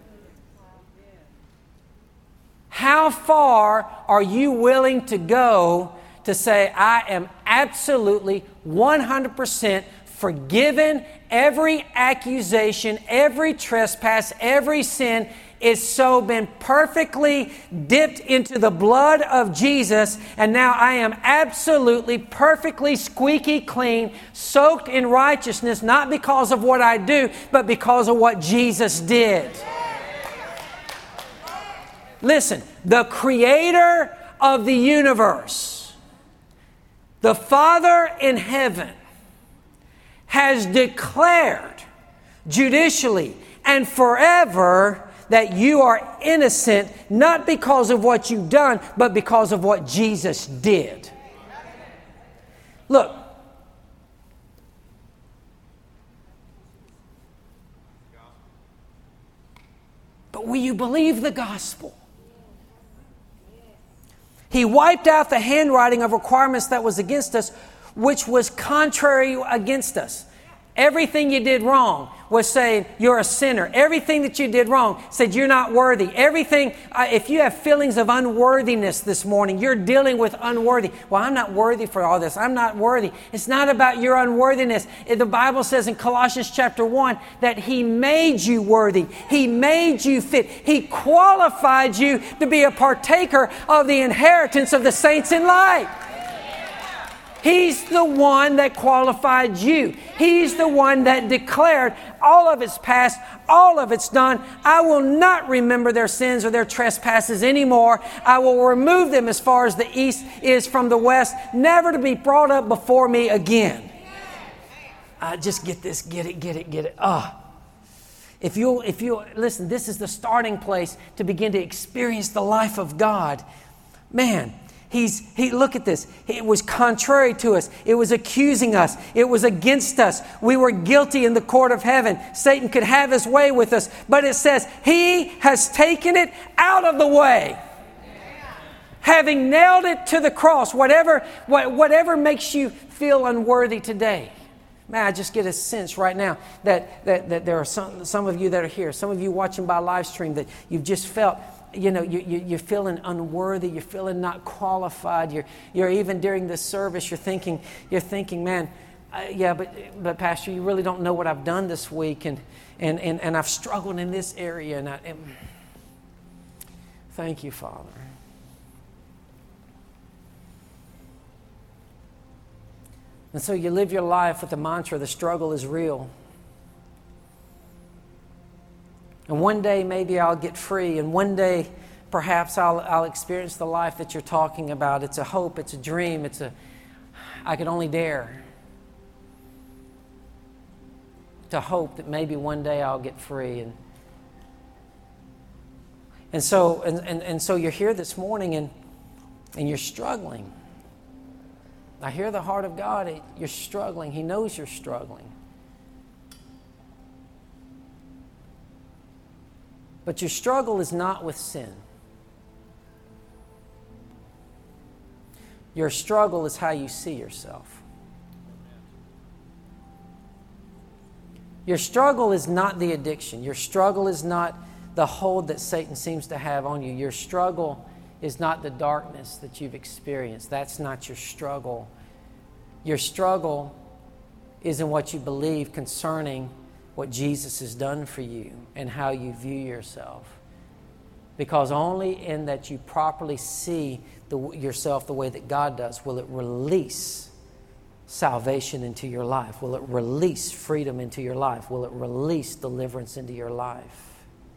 How far are you willing to go to say, I am absolutely one hundred percent forgiven? Every accusation, every trespass, every sin is so been perfectly dipped into the blood of Jesus, and now I am absolutely perfectly squeaky clean, soaked in righteousness, not because of what I do, but because of what Jesus did. Listen, the Creator of the universe, the Father in heaven, has declared judicially and forever that you are innocent, not because of what you've done, but because of what Jesus did. Look. But will you believe the gospel? He wiped out the handwriting of requirements that was against us, which was contrary against us. Everything you did wrong was saying you're a sinner. Everything that you did wrong said you're not worthy. Everything, uh, if you have feelings of unworthiness this morning, you're dealing with unworthy. Well, I'm not worthy for all this. I'm not worthy. It's not about your unworthiness. The Bible says in Colossians chapter one that He made you worthy. He made you fit. He qualified you to be a partaker of the inheritance of the saints in light. He's the one that qualified you. He's the one that declared all of it's past, all of it's done. I will not remember their sins or their trespasses anymore. I will remove them as far as the east is from the west, never to be brought up before me again. Uh, just get this, get it, get it, get it. Ah. If you, if you listen, this is the starting place to begin to experience the life of God. Man. He's, he, look at this. It was contrary to us. It was accusing us. It was against us. We were guilty in the court of heaven. Satan could have his way with us. But it says, He has taken it out of the way. Yeah. Having nailed it to the cross. Whatever, what, whatever makes you feel unworthy today. Man, I just get a sense right now that, that, that there are some, some of you that are here. Some of you watching by live stream that you've just felt, you know, you, you, you're feeling unworthy. You're feeling not qualified. You're, you're even during this service, you're thinking, you're thinking, man, uh, yeah, but, but Pastor, you really don't know what I've done this week, and and and, and I've struggled in this area. And, I, and thank you, Father. And so you live your life with the mantra, the struggle is real. And one day maybe I'll get free, and one day perhaps I'll, I'll experience the life that you're talking about. It's a hope, it's a dream, it's a, I could only dare to hope that maybe one day I'll get free. And and so and, and, and so you're here this morning and and you're struggling. I hear the heart of God. You're struggling. He knows you're struggling. But your struggle is not with sin. Your struggle is how you see yourself. Your struggle is not the addiction. Your struggle is not the hold that Satan seems to have on you. Your struggle is not the darkness that you've experienced. That's not your struggle. Your struggle is in what you believe concerning what Jesus has done for you and how you view yourself. Because only in that you properly see the, yourself the way that God does will it release salvation into your life. Will it release freedom into your life? Will it release deliverance into your life?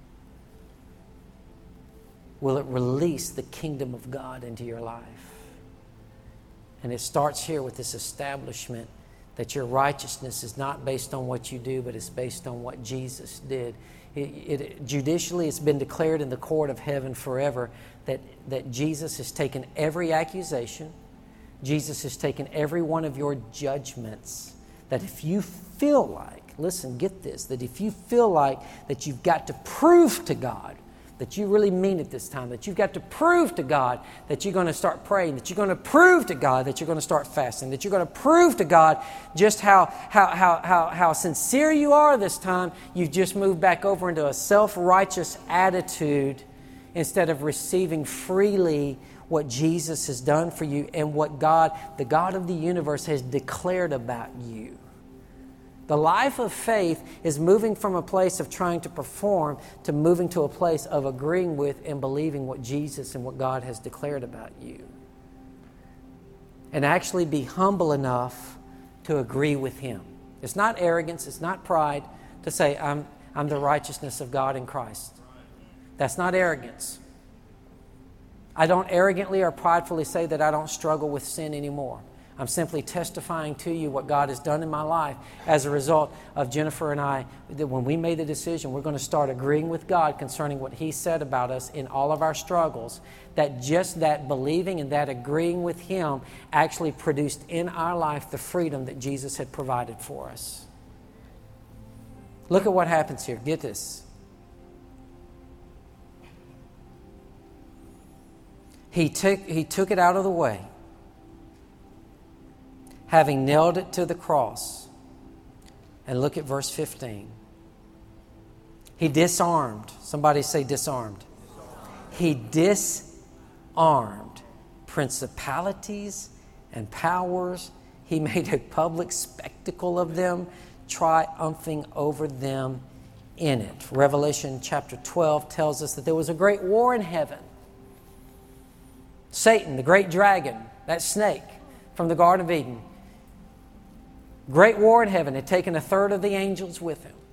Will it release the kingdom of God into your life? And it starts here with this establishment that your righteousness is not based on what you do, but it's based on what Jesus did. It, it, judicially, it's been declared in the court of heaven forever that, that Jesus has taken every accusation, Jesus has taken every one of your judgments, that if you feel like, listen, get this, that if you feel like that you've got to prove to God that you really mean it this time, that you've got to prove to God that you're going to start praying, that you're going to prove to God that you're going to start fasting, that you're going to prove to God just how, how, how, how, how sincere you are this time, you've just moved back over into a self-righteous attitude instead of receiving freely what Jesus has done for you and what God, the God of the universe, has declared about you. The life of faith is moving from a place of trying to perform to moving to a place of agreeing with and believing what Jesus and what God has declared about you. And actually be humble enough to agree with Him. It's not arrogance, it's not pride to say, I'm, I'm the righteousness of God in Christ. That's not arrogance. I don't arrogantly or pridefully say that I don't struggle with sin anymore. I'm simply testifying to you what God has done in my life as a result of Jennifer and I, that when we made the decision, we're going to start agreeing with God concerning what He said about us in all of our struggles, that just that believing and that agreeing with Him actually produced in our life the freedom that Jesus had provided for us. Look at what happens here. Get this. He took, he took it out of the way, having nailed it to the cross. And look at verse fifteen. He disarmed. Somebody say disarmed. He disarmed principalities and powers. He made a public spectacle of them, triumphing over them in it. Revelation chapter twelve tells us that there was a great war in heaven. Satan, the great dragon, that snake from the Garden of Eden, great war in heaven, had taken a third of the angels with him.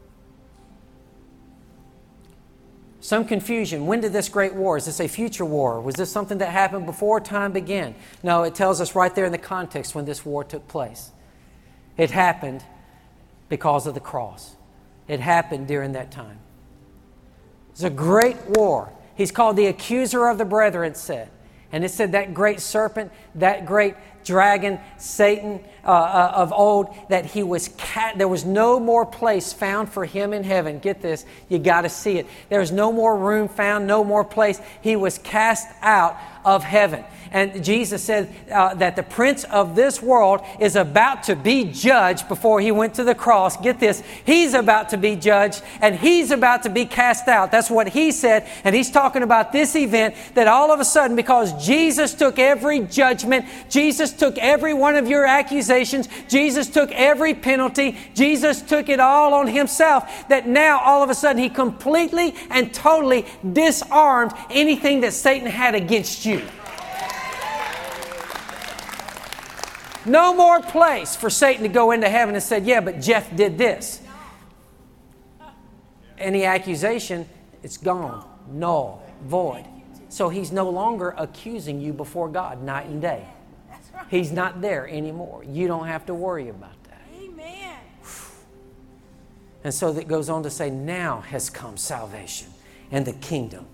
Some confusion. When did this great war? Is this a future war? Was this something that happened before time began? No, it tells us right there in the context when this war took place. It happened because of the cross. It happened during that time. It's a great war. He's called the accuser of the brethren, it said. And it said that great serpent, that great dragon, Satan uh, uh, of old, that he was ca- there was no more place found for him in heaven. Get this, you got to see it. There's no more room found, no more place. He was cast out of heaven. And Jesus said uh, that the prince of this world is about to be judged before He went to the cross. Get this, He's about to be judged and He's about to be cast out. That's what He said. And He's talking about this event that all of a sudden, because Jesus took every judgment, Jesus took every one of your accusations, Jesus took every penalty, Jesus took it all on Himself, that now all of a sudden He completely and totally disarmed anything that Satan had against you. No more place for Satan to go into heaven and say, yeah, but Jeff did this. Any accusation, it's gone. Null, void. So he's no longer accusing you before God night and day. He's not there anymore. You don't have to worry about that. Amen. And so that goes on to say, now has come salvation and the kingdom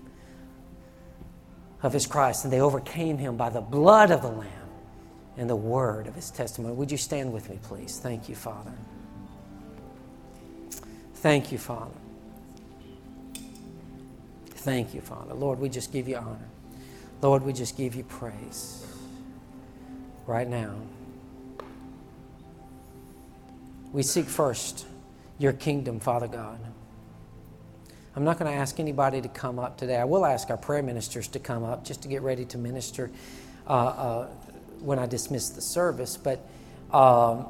of His Christ. And they overcame Him by the blood of the Lamb and the word of His testimony. Would you stand with me, please? Thank you, Father. Thank you, Father. Thank you, Father. Lord, we just give you honor. Lord, we just give you praise right now. We seek first your kingdom, Father God. I'm not going to ask anybody to come up today. I will ask our prayer ministers to come up just to get ready to minister uh, uh, when I dismiss the service. But um,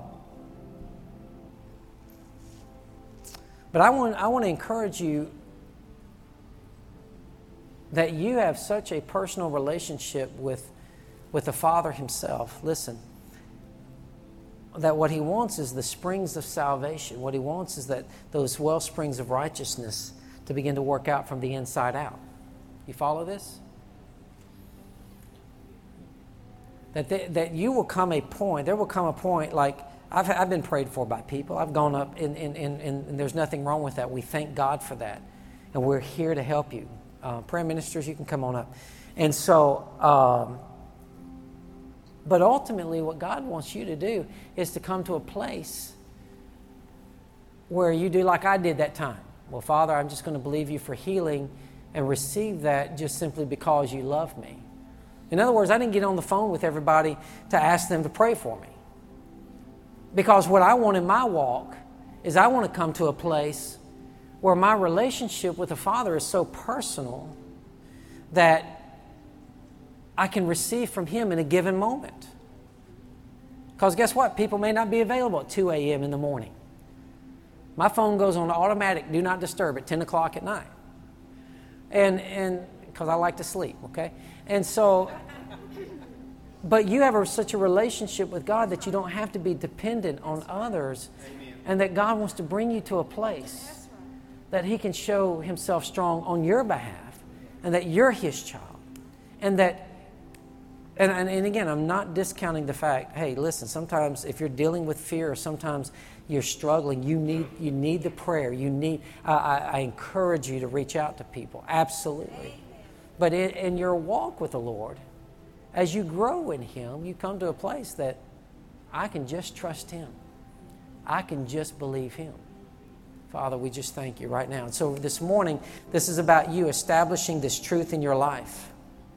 but I want I want to encourage you that you have such a personal relationship with with the Father Himself. Listen, that what He wants is the springs of salvation. What He wants is that those well springs of righteousness to begin to work out from the inside out. You follow this? That they, that you will come a point, there will come a point like, I've, I've been prayed for by people. I've gone up, and, and, and, and there's nothing wrong with that. We thank God for that. And we're here to help you. Uh, prayer ministers, you can come on up. And so, um, but ultimately what God wants you to do is to come to a place where you do like I did that time. Well, Father, I'm just going to believe you for healing and receive that just simply because you love me. In other words, I didn't get on the phone with everybody to ask them to pray for me. Because what I want in my walk is I want to come to a place where my relationship with the Father is so personal that I can receive from Him in a given moment. Because guess what? People may not be available at two a.m. in the morning. My phone goes on automatic, do not disturb at ten o'clock at night. And and because I like to sleep, okay? And so, but you have a, such a relationship with God that you don't have to be dependent on others. Amen. And that God wants to bring you to a place that He can show Himself strong on your behalf, and that you're His child. And that, and, and, and again, I'm not discounting the fact, hey, listen, sometimes if you're dealing with fear, or sometimes you're struggling, you need you need the prayer. You need. I, I, I encourage you to reach out to people, absolutely. But in, in your walk with the Lord, as you grow in Him, you come to a place that I can just trust Him. I can just believe Him. Father, we just thank you right now. And so this morning, this is about you establishing this truth in your life.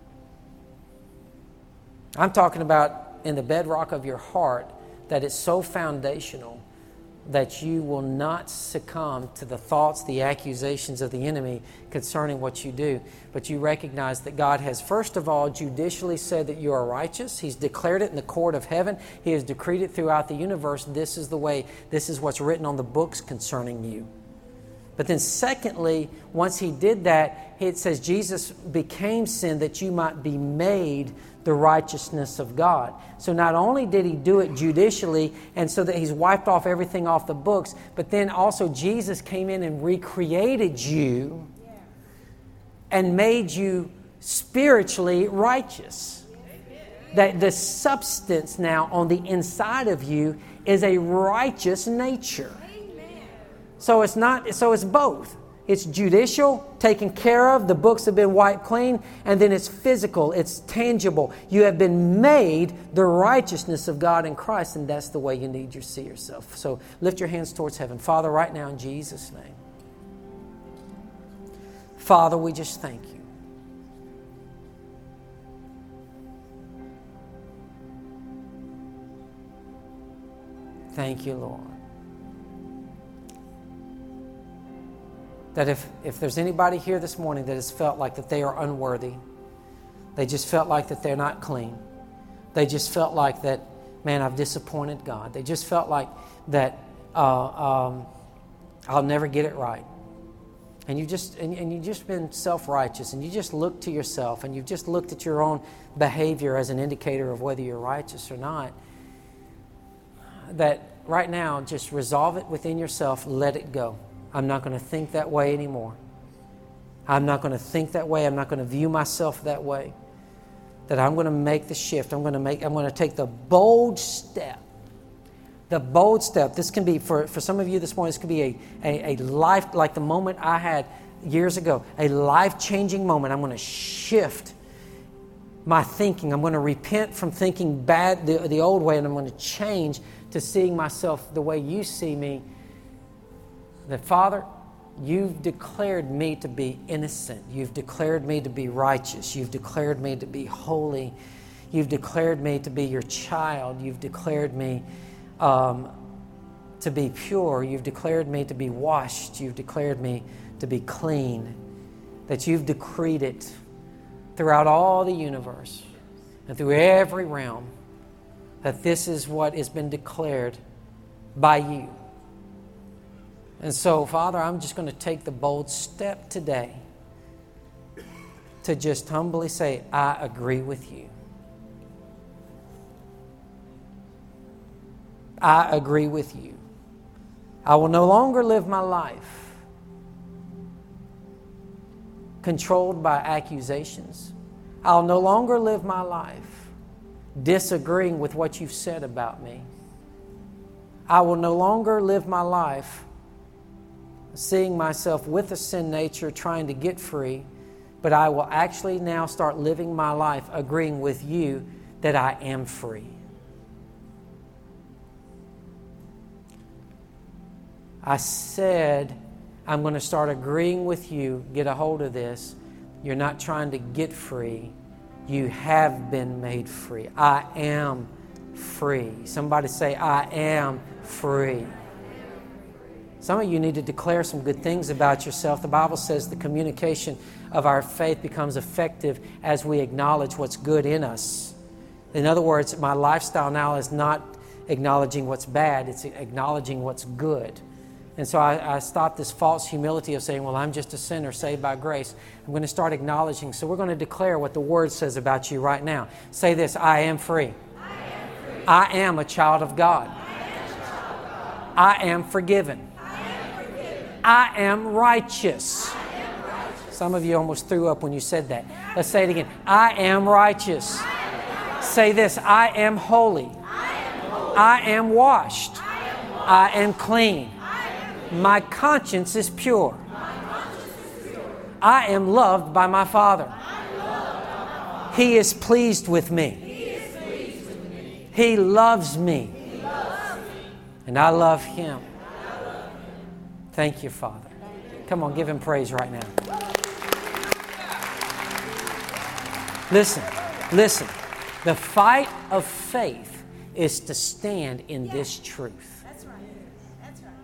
I'm talking about in the bedrock of your heart that it's so foundational that you will not succumb to the thoughts, the accusations of the enemy concerning what you do. But you recognize that God has, first of all, judicially said that you are righteous. He's declared it in the court of heaven. He has decreed it throughout the universe. This is the way, this is what's written on the books concerning you. But then secondly, once He did that, it says Jesus became sin that you might be made the righteousness of God. So not only did He do it judicially, and so that He's wiped off everything off the books, but then also Jesus came in and recreated you and made you spiritually righteous. That the substance now on the inside of you is a righteous nature. So it's not, so it's both. It's judicial, taken care of, the books have been wiped clean, and then it's physical, it's tangible. You have been made the righteousness of God in Christ, and that's the way you need to see yourself. So lift your hands towards heaven. Father, right now in Jesus' name. Father, we just thank you. Thank you, Lord. That if, if there's anybody here this morning that has felt like that they are unworthy, they just felt like that they're not clean, they just felt like that, man, I've disappointed God. They just felt like that uh, um, I'll never get it right. And you just and, and you've just been self-righteous, and you just looked to yourself, and you've just looked at your own behavior as an indicator of whether you're righteous or not. That right now, just resolve it within yourself, let it go. I'm not going to think that way anymore. I'm not going to think that way. I'm not going to view myself that way. That I'm going to make the shift. I'm going to make. I'm going to take the bold step. The bold step. This can be, for, for some of you this morning, this could be a, a, a life, like the moment I had years ago, a life-changing moment. I'm going to shift my thinking. I'm going to repent from thinking bad the, the old way, and I'm going to change to seeing myself the way you see me. That, Father, you've declared me to be innocent. You've declared me to be righteous. You've declared me to be holy. You've declared me to be your child. You've declared me um, to be pure. You've declared me to be washed. You've declared me to be clean. That you've decreed it throughout all the universe and through every realm, that this is what has been declared by you. And so, Father, I'm just going to take the bold step today to just humbly say, I agree with you. I agree with you. I will no longer live my life controlled by accusations. I'll no longer live my life disagreeing with what you've said about me. I will no longer live my life seeing myself with a sin nature trying to get free, but I will actually now start living my life agreeing with you that I am free. I said, I'm going to start agreeing with you. Get a hold of this. You're not trying to get free. You have been made free. I am free. Somebody say, I am free. Some of you need to declare some good things about yourself. The Bible says the communication of our faith becomes effective as we acknowledge what's good in us. In other words, my lifestyle now is not acknowledging what's bad. It's acknowledging what's good. And so I, I stopped this false humility of saying, well, I'm just a sinner saved by grace. I'm going to start acknowledging. So we're going to declare what the Word says about you right now. Say this, I am free. I am free. I am a child of God. I am a child of God. I am forgiven. I am forgiven. I am righteous. I am righteous. Some of you almost threw up when you said that. Let's say it again. I am righteous. I am righteous. Say this, I am holy. I am holy. I am washed. I am washed. I am clean. I am My conscience is pure. My conscience is pure. I am loved by my Father. I am loved by my Father. He is pleased with me. He is pleased with me. He loves me. He loves me. And I love Him. I love him. Thank you, Father. Come on, give Him praise right now. Listen, listen. The fight of faith is to stand in this truth. That's right. That's right.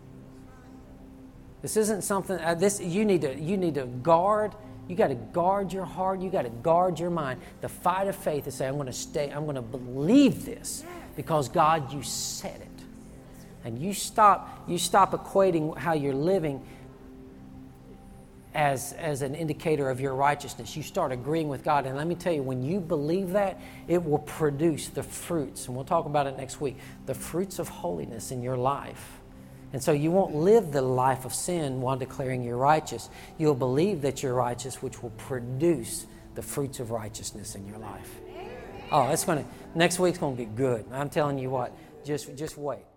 This isn't something, uh, this you need to you need to guard. You got to guard your heart. You got to guard your mind. The fight of faith is say, I'm going to stay, I'm going to believe this because God, you said it. And you stop, you stop equating how you're living as, as an indicator of your righteousness. You start agreeing with God. And let me tell you, when you believe that, it will produce the fruits. And we'll talk about it next week. The fruits of holiness in your life. And so you won't live the life of sin while declaring you're righteous. You'll believe that you're righteous, which will produce the fruits of righteousness in your life. Oh, it's going to, next week's going to be good. I'm telling you what, just, just wait.